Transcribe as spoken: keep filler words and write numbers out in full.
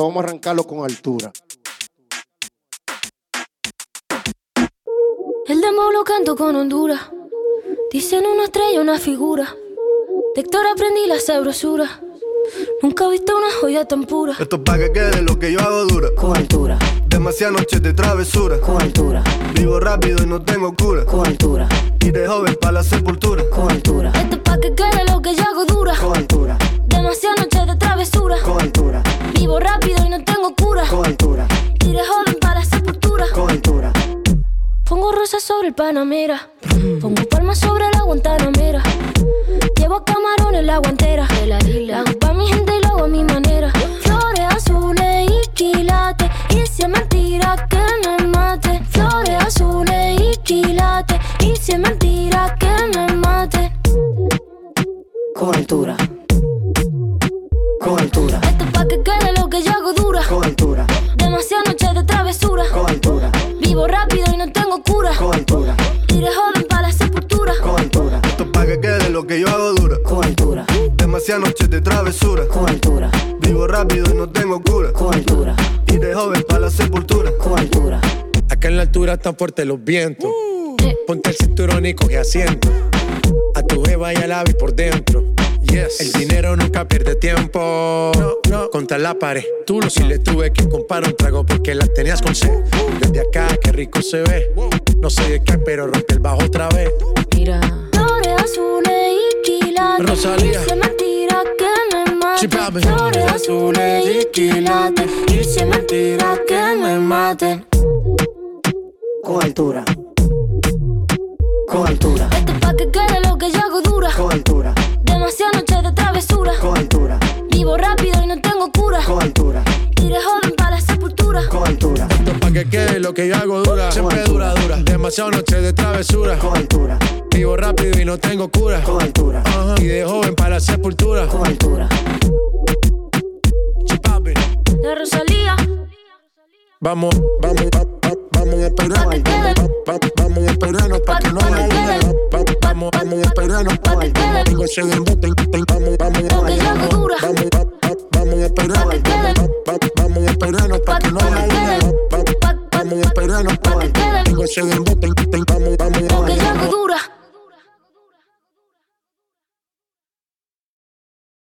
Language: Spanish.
esto vamos a arrancarlo con altura. El demo lo canto con Honduras. Dicen una estrella, una figura. De Héctor aprendí la sabrosura. Nunca he visto una joya tan pura. Esto es pa' que quede lo que yo hago dura. Con altura. Demasiadas noches de travesura. Con altura. Vivo rápido y no tengo cura. Con altura. Y de joven pa' la sepultura. Con altura. Esto es pa' que quede lo que yo hago dura. Con altura. Demasiadas noches de travesura. Con altura. Vivo rápido y no tengo cura. Con altura. Y de joven para la sepultura. Con altura. Pongo rosas sobre el Panamera. Pongo palmas sobre la Guantanamera. Llevo camarones en la guantera. La hago pa' mi gente y lo hago a mi manera. Flores azules y quilates. Y si es mentira que me mate. Flores azules y quilates. Y si es mentira que me mate. Con altura. Con altura. Esto es pa' que quede lo que yo hago dura. Con altura. Demasiadas noches de travesura. Con altura. Vivo rápido y no tengo cura. Con altura. Y de joven para la sepultura. Con altura. Esto es pa' que quede lo que yo hago dura. Con altura. Demasiadas noches de travesura. Con altura. Vivo rápido y no tengo cura. Con altura. Y de joven pa' la sepultura. Con altura. Acá en la altura están fuertes los vientos. Uh. Ponte el cinturón y coge asiento. A tu jeva y al ave por dentro. Yes. El dinero nunca pierde tiempo. No, no. Contra la pared. Tú lo si le tuve que comprar un trago porque las tenías con sed. Desde acá, qué rico se ve. No sé de qué, pero rompe el bajo otra vez. Mira. Flores azules y quilates. Rosalía. Y si es mentira que me mate. Chipabe. Flores azules y quilates. Y si es mentira que me mate. Con altura. Con altura. Esto es pa' que quede lo que yo hago dura. Con altura. Demasiadas noches de travesura. Con altura. Vivo rápido y no tengo cura. Con altura. Y de joven para la sepultura. Con altura. Esto es pa' que quede lo que yo hago dura. Siempre dura, dura. Demasiadas noches de travesura. Con altura. Vivo rápido y no tengo cura. Con altura. Ajá. Y de joven para la sepultura. Con altura. Chipabe. La Rosalía. Vamos, vamos, va, va, vamos a esperarnos. Va, va, vamos a esperarnos pa' que no haya duda. Va, va, Vamos, vamos a esperarnos pa' que no tengo ese embuste. Vamos, vamos, Lo que yo hago dura. vamos, va, va, vamos a esperarnos. Va, va, Vamos a esperarnos pa' que no haya duda. Va, va, Vamos a esperarnos pa' que no tengo ese embuste. Vamos, vamos